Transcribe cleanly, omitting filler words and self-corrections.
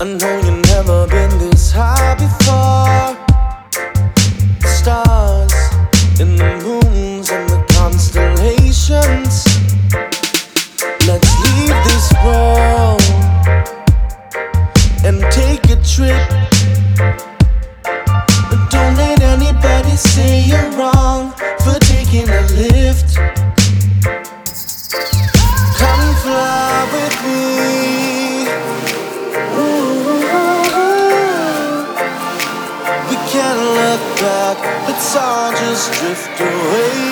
know you've never been this high before. The stars and the moons and the constellations. Let's leave this world and take a trip. But don't let anybody say you're wrong for taking a lift. Come fly with me. Ooh. We can't look back, let's all just drift away.